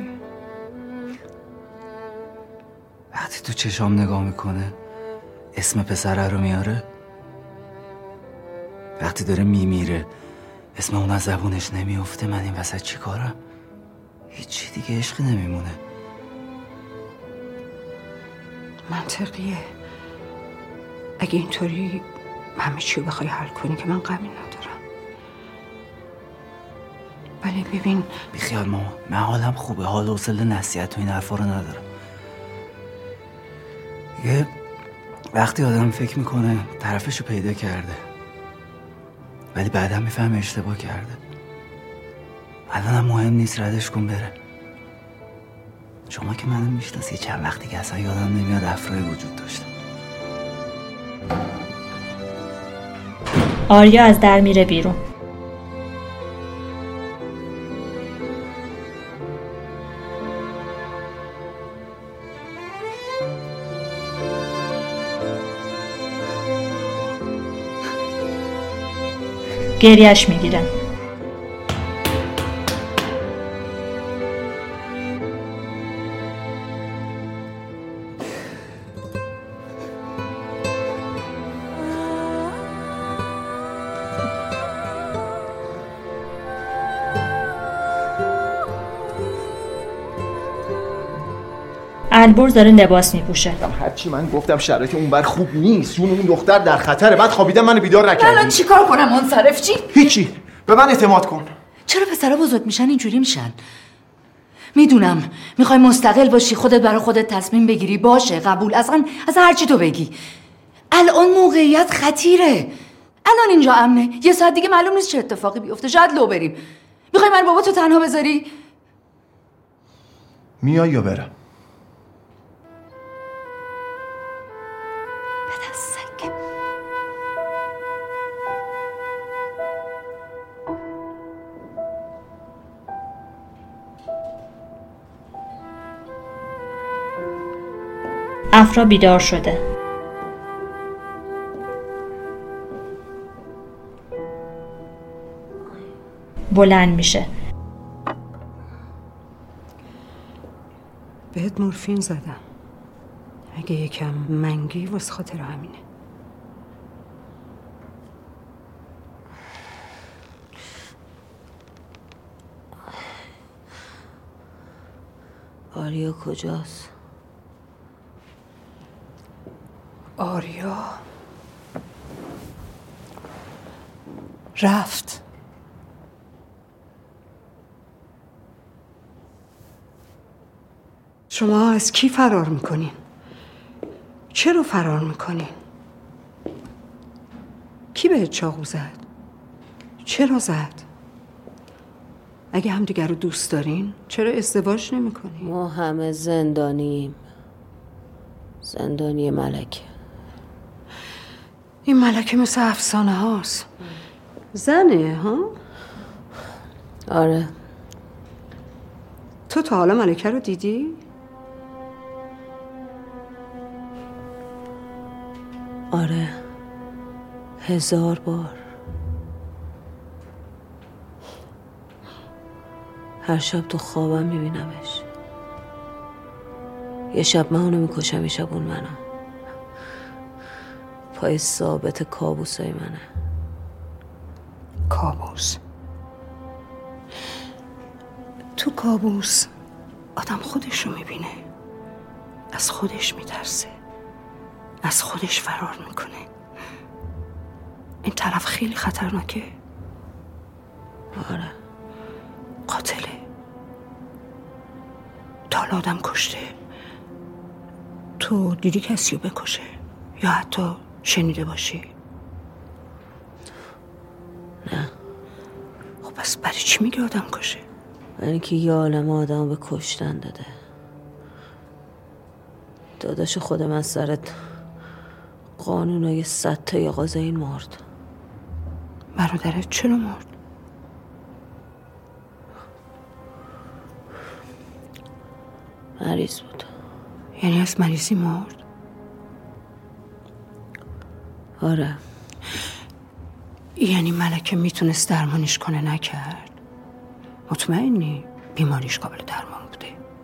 Speaker 11: وقتی تو چشام نگاه میکنه اسم پسره رو میاره، وقتی داره میمیره اسم اون از زبونش نمیفته، من این وسط چی کارم؟ هیچی دیگه عشقی نمیمونه.
Speaker 10: منطقیه. اگه اینطوری همه چی رو بخوای حل کنی که من غمی ندارم. ولی ببین
Speaker 11: بیخیال ماما، من حالم خوبه. حال و حوصله نصیحت و این حرفا رو ندارم. یه وقتی آدم فکر میکنه طرفشو پیدا کرده ولی بعدم میفهمه اشتباه کرده. الانم مهم نیست، ردش کن بره. شما که منو میشناسی، چند وقتی که اصلا یادم نمیاد افرایی وجود داشتن.
Speaker 2: آریا از در میره بیرون. گریهش میگیره. البرز داره لباس میپوشه.
Speaker 12: هرچی من گفتم شرایط اونور خوب نیست، جون اون دختر در خطره. بعد خوابیدم منو بیدار نکردی.
Speaker 19: الان چیکار کنم منصرف چی؟
Speaker 12: هیچی. به من اعتماد کن.
Speaker 19: چرا پسرا بزرگ میشن اینجوری میشن؟ میدونم میخوای مستقل باشی، خودت برای خودت تصمیم بگیری، باشه قبول، اصلا هر چی تو بگی. الان موقعیت خطیره. الان اینجا امنه، یه ساعت دیگه معلوم نیست چه اتفاقی بیفته، شاید لو بریم. میخوای من بابا تو تنها بذاری؟
Speaker 12: میای یا برم؟
Speaker 2: افرا بیدار شده. بلند میشه.
Speaker 10: بهت مورفین زدم. اگه یکم منگی واسه خاطر همینه.
Speaker 3: آریا کجاست؟
Speaker 10: آریا رفت. شما از کی فرار میکنین؟ چرا فرار میکنین؟ کی بهت چاقو زد؟ چرا زد؟ اگه همدیگر رو دوست دارین چرا ازدواج نمیکنین؟
Speaker 3: ما همه زندانیم. زندانی ملکه.
Speaker 10: این ملکه مثل افسانه هاست. زنه ها؟
Speaker 3: آره.
Speaker 10: تو تا حالا ملکه رو دیدی؟
Speaker 3: آره 1000 بار. هر شب تو خوابم میبینمش. یه شب من اونو میکشم، یه شب اون منو. پای ثابت کابوسای منه.
Speaker 10: کابوس؟ تو کابوس آدم خودش رو میبینه، از خودش میترسه، از خودش فرار میکنه. این طرف خیلی خطرناکه.
Speaker 3: آره.
Speaker 10: قاتله. تا حالا آدم کشته. تو دیدی کسی رو بکشه؟ یا حتی شنیده باشی؟
Speaker 3: نه.
Speaker 10: خب پس برای چی میگه آدم کشه؟
Speaker 3: برای اینکه یه عالم آدم به کشتن داده. داداش خود من سرت قانونای 100 تا یغاز این مرد.
Speaker 10: برادرت چرا مرد؟
Speaker 3: مریض بود.
Speaker 10: یعنی از مریضی مرد؟
Speaker 3: آره.
Speaker 10: یعنی ملکه میتونست درمانش کنه، نکرد؟ مطمئنی بیماریش قابل درمان بوده؟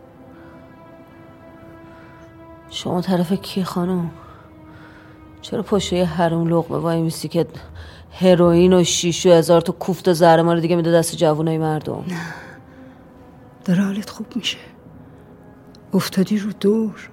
Speaker 3: شما طرف کی خانم؟ چرا پشت یه حروم لقمه وای میسی که هروئین و شیش و 1000 تا کوفت و زهرمار دیگه میده دست جوونای مردم؟
Speaker 10: نه، داره حالت خوب میشه. افتادی رو دور.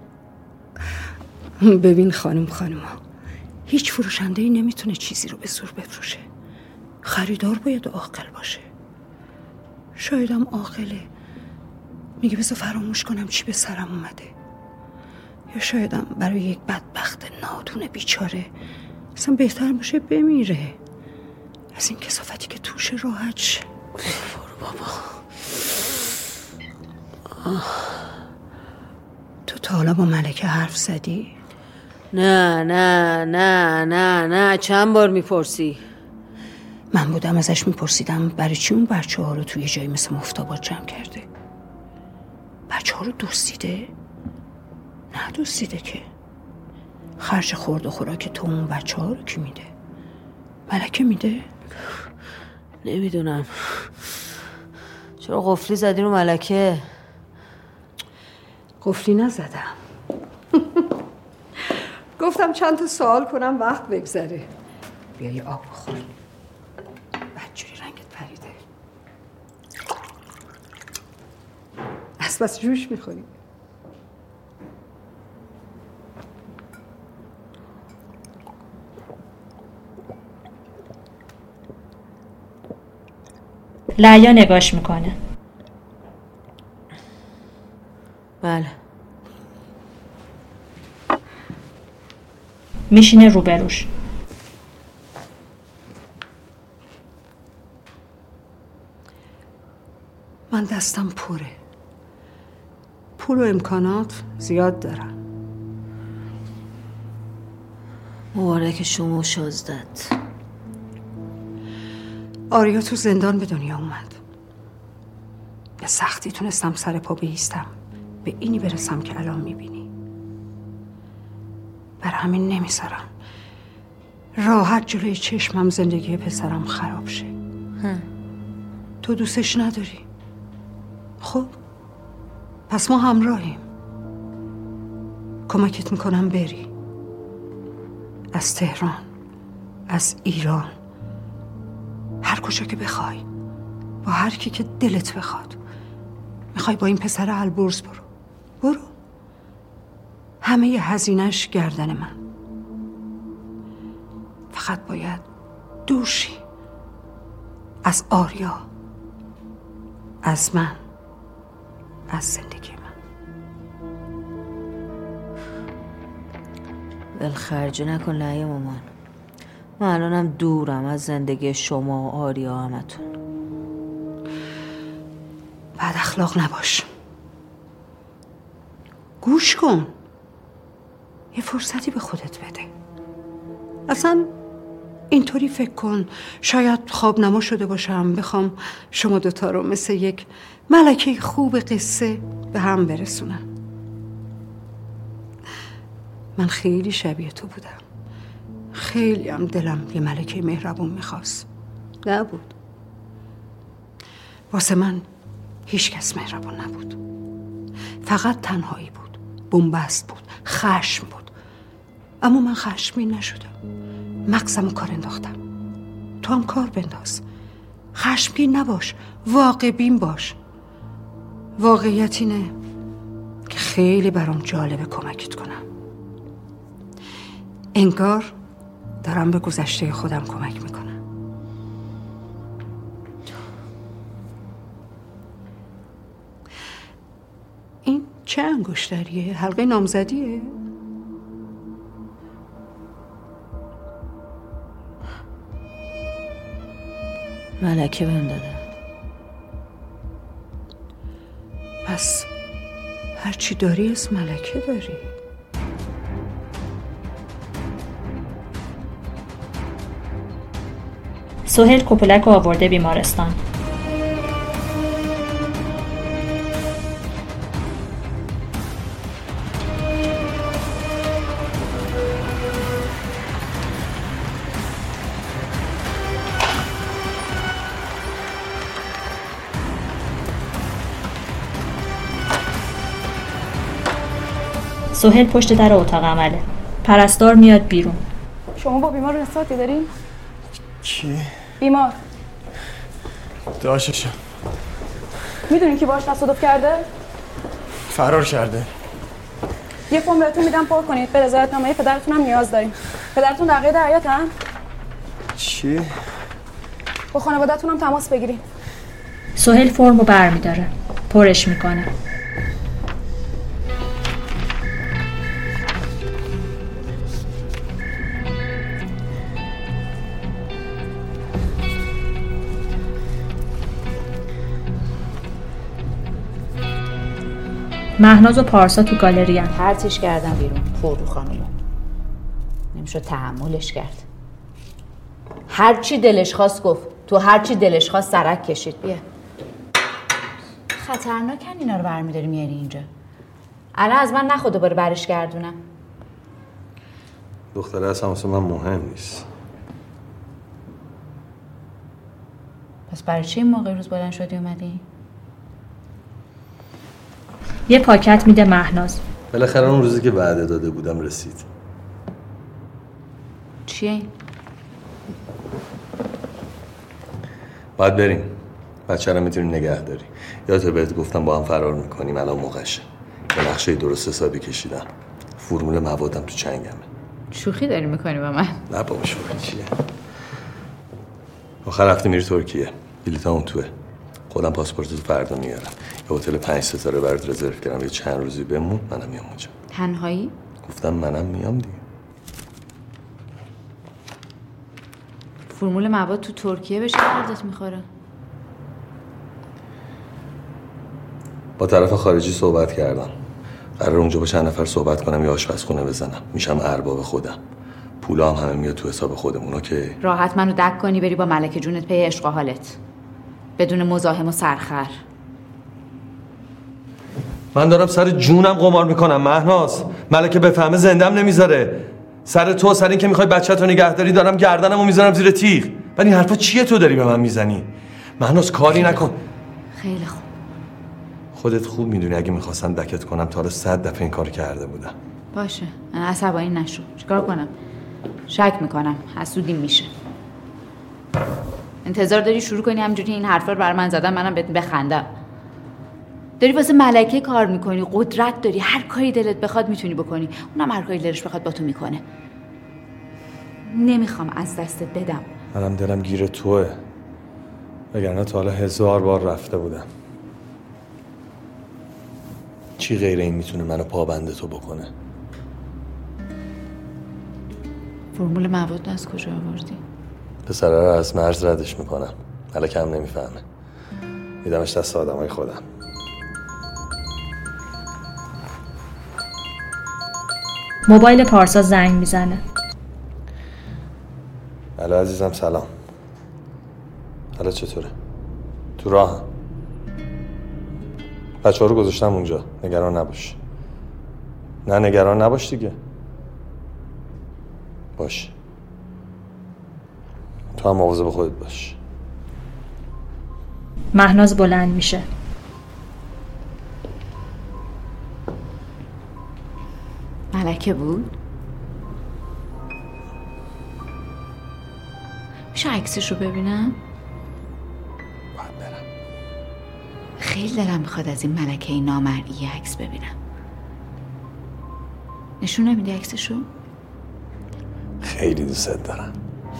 Speaker 10: ببین خانوما، هیچ فروشنده‌ای نمیتونه چیزی رو به زور بفروشه. خریدار باید عاقل باشه. شایدم عاقله، میگه بذار فراموش کنم چی به سرم اومده. یا شایدم برای یک بدبخت نادون بیچاره اصلا بهتر باشه بمیره از این کثافتی که توش راحت شه.
Speaker 3: برو بابا.
Speaker 10: تو تا حالا با ملکه حرف زدی؟
Speaker 3: نه نه نه نه نه. چند بار میپرسی؟
Speaker 10: من بودم ازش میپرسیدم برای چی اون بچه ها رو توی جایی مثل مفتاباد جمع کرده. بچه ها رو دزدیده؟ نه دزدیده که. خرج خورد و خوراک تو اون بچه ها رو کی میده؟ ملکه میده؟
Speaker 3: نمیدونم. چرا قفلی زدی رو ملکه؟
Speaker 10: قفلی نزدم. گفتم چند تا سوال کنم وقت بگذره. بیا یه آب بخور. بدجوری رنگت پریده. بس جوش میخوری.
Speaker 2: لعیا نگاش میکنه.
Speaker 3: بله.
Speaker 2: میشینه روبروش.
Speaker 10: من دستم پره. پول و امکانات زیاد دارم.
Speaker 3: مبارک شما و شازدت.
Speaker 10: آریا تو زندان به دنیا اومد. به سختی تونستم سر پا بایستم، به اینی برسم که الان میبینی. برای همین نمیذارم راحت جلوی چشمم زندگی پسرم خراب شه. تو دوستش نداری؟ خب پس ما همراهیم. کمکت میکنم بری از تهران، از ایران، هر کجا که بخوای، با هر کی که دلت بخواد. میخوای با این پسر البرز برو همه هزینه‌اش گردن من. فقط باید دور شی از آریا، از من، از زندگی من.
Speaker 3: ولخرجی نکن لعی مامان. من الانم دورم از زندگی شما و آریا همتون.
Speaker 10: بد اخلاق نباش. گوش کن، یه فرصتی به خودت بده. اصلا اینطوری فکر کن شاید خواب نما شده باشم بخوام شما دوتا رو مثل یک ملکه خوب قصه به هم برسونم. من خیلی شبیه تو بودم، خیلی هم دلم یه ملکه مهربون میخواست. نبود. واسه من هیچ کس مهربون نبود. فقط تنهایی بود، بنبست بود، خشم بود. اما من خشمگین نشدم. مغزمو کار انداختم. تو هم کار بنداز. خشمگین نباش، واقع بین باش. واقعیت اینه که خیلی برام جالبه کمکت کنم. انگار دارم به گذشته خودم کمک میکنم. این چه انگشتریه؟ حلقه نامزدیه؟
Speaker 3: ملکه بهم داده.
Speaker 10: پس هرچی داری اسم ملکه داری.
Speaker 2: سهیل کپولک رو آورده بیمارستان. سهیل پشت در اتاق عمله. پرستار میاد بیرون.
Speaker 20: شما با بیمار ارتباطی دارین؟
Speaker 14: کی؟
Speaker 20: بیمار.
Speaker 14: داشتشم.
Speaker 20: میدونین کی باهاش تصادف کرده؟
Speaker 14: فرار کرده.
Speaker 20: یه فرم بهتون میدم پر کنید. به رضایتنامه پدرتون هم نیاز داریم. پدرتون در قید حیاتن؟
Speaker 14: چی؟
Speaker 20: با خانواده‌تون هم تماس بگیرید.
Speaker 2: سهیل فرم رو برمیداره. پرش میکنه. مهناز و پارسا تو گالری هم.
Speaker 18: پرتش کردم بیرون. پرو خانومو نمیشد تحملش کرد. هرچی دلش خواست گفت. تو هرچی دلش خواست سرک کشید. بیا. خطرناکن اینا رو برمیداری میاری اینجا. الان از من نخود دوباره برش گردونم.
Speaker 13: دختره اصلا واسه من مهم نیست.
Speaker 18: پس برای چی این موقع روز بلند شدی اومدی؟
Speaker 2: یه پاکت میده مهناز.
Speaker 13: بالاخره اون روزی که وعده داده بودم رسید.
Speaker 18: چیه این؟
Speaker 13: باید بریم. بچه رو میتونی نگه داری. یادت بهت گفتم با هم فرار میکنیم. الان موقعشه. یه نقشه درست حسابی کشیدم. فرمول موادم تو چنگمه.
Speaker 18: شوخی داری میکنی با من؟
Speaker 13: نه بابا شوخی چیه؟ آخر هفته میری ترکیه. بلیطام توه. خودم پاسپورتتو فردا میارم. یه هتل 5 ستاره برات رزرو کردم. یه چند روزی بمون. منم میام اونجا.
Speaker 18: تنهایی؟
Speaker 13: گفتم منم میام دیگه.
Speaker 18: فرمول مواد تو ترکیه به چه دردت میخوره؟
Speaker 13: با طرف خارجی صحبت کردم. قرار اونجا با چند نفر صحبت کنم، یه آشپزخونه بزنم. میشم ارباب خودم. پولا هم همه میاد تو حساب خودمون. اوکی؟
Speaker 18: راحت منو دک کنی بری با ملکه جونت پی عشق و حالت. بدون مزاحم و سرخر.
Speaker 13: من دارم سر جونم قمار میکنم مهناز. ملکه بفهمه زندم نمیذاره. سر تو، سر این که میخوای بچه‌تو نگهداری دارم گردنمو میذارم زیر تیغ. ولی این حرفا چیه تو داری به من میزنی؟ مهناز کاری نکن.
Speaker 3: خیلی خوب.
Speaker 13: خودت خوب میدونی اگه میخواستم دکت کنم تا رو 100 دفعه این کار کرده بودم.
Speaker 18: باشه، عصبانی نشو. چیکار کنم؟ شک میکنم حسودی میشه. انتظار داری شروع کنی همجوری این حرفا رو بر من زدن منم بهت بخندم؟ داری واسه ملکه کار میکنی، قدرت داری، هر کاری دلت بخواد میتونی بکنی، اونم هر کاری دلش بخواد با تو میکنه. نمیخوام از دستت بدم.
Speaker 13: منم دلم گیر توه، وگرنه تا حالا 1000 بار رفته بودم. چی غیر این میتونه منو پابند تو بکنه؟
Speaker 18: فرمول مواد از کجا آوردی؟
Speaker 13: پسره رو از مرز ردش میکنم، ملکه هم نمیفهمه، میدمش دست آدمای خودم.
Speaker 2: موبایل پارسا زنگ میزنه.
Speaker 13: الو عزیزم، سلام. حالا چطوره؟ تو راهم. بچه‌ها رو گذاشتم اونجا، نگران نباش. نه نگران نباش دیگه. باش. تو هم مواظب خودت باش.
Speaker 2: مهناز بلند میشه.
Speaker 18: ملکه بود؟ میشه عکسش رو ببینم؟
Speaker 13: باید برم.
Speaker 18: خیلی دلم میخواد از این ملکه نامرئی عکس ببینم. نشون نمیدی عکسش رو؟
Speaker 13: خیلی دوست دارم.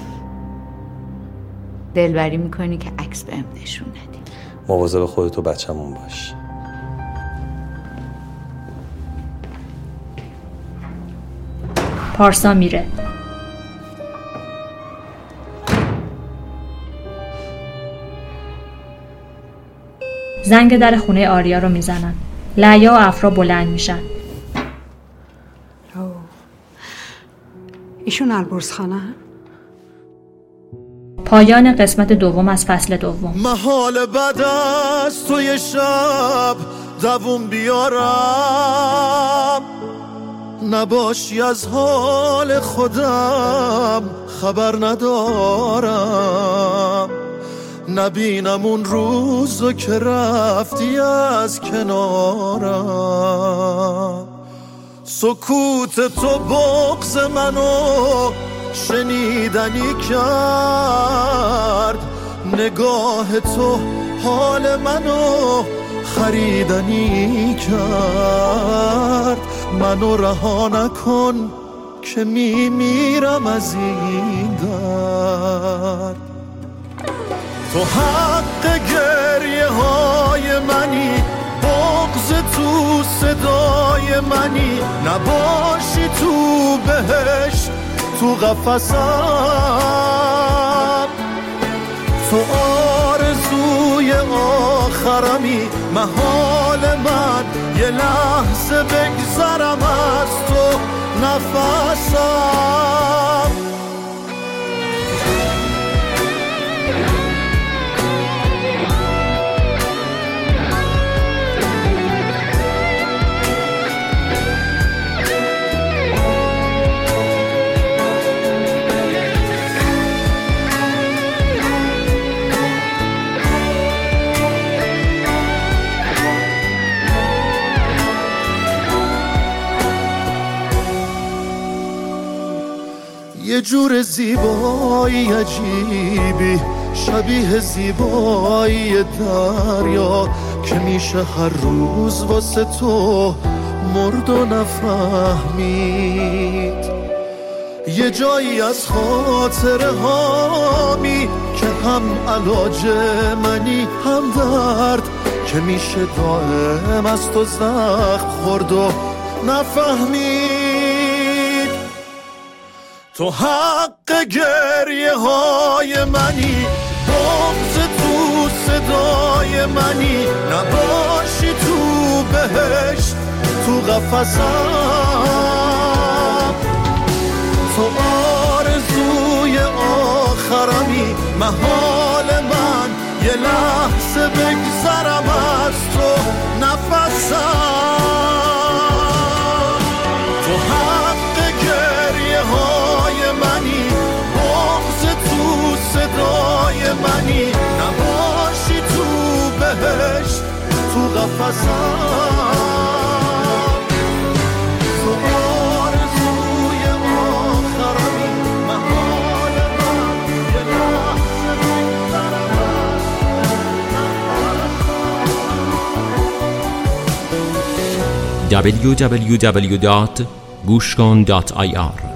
Speaker 18: دلبری میکنی که عکس بهم نشون ندی.
Speaker 13: مواظب خودت و بچه‌مون باش.
Speaker 2: پارسا میره. زنگ در خونه آریا رو میزنن. لعیا و افرا بلند میشن.
Speaker 10: ایشون البرز خانه؟
Speaker 2: پایان قسمت دوم از فصل دوم.
Speaker 9: محال بعد از توی شب دووم بیارم، نباشی از حال خودم خبر ندارم، نبینم اون روزو که رفتی از کنارم. سکوت تو بغض منو شنیدنی کرد، نگاه تو حال منو خریدنی کرد. منو رها نکن که میمیرم از این درد. تو حق گریه های منی، بغض تو صدای منی، نباشی تو بهشت تو قفسم. تو آرزوی آخرمی، محال من یه لحظه بگذرم از تو نفسم. یه جور زیبایی عجیبی، شبیه زیبایی دریا، که میشه هر روز واسه تو مرد و نفهمید. یه جایی از خاطره هامی که هم علاج منی هم درد، که میشه دائم از تو زخم خورد و نفهمید. تو حق گریه های منی، بغض تو صدای منی، نباشی تو بهشت تو قفسم. تو آرزوی آخرمی، محال من یه لحظه بگذرم از تو نفسم. تو حق گریه های منی نباشی تو بهشت تو قفصم تو آرزوی آخرمی محال من یه لحظه
Speaker 1: بگذرم www.gushkon.ir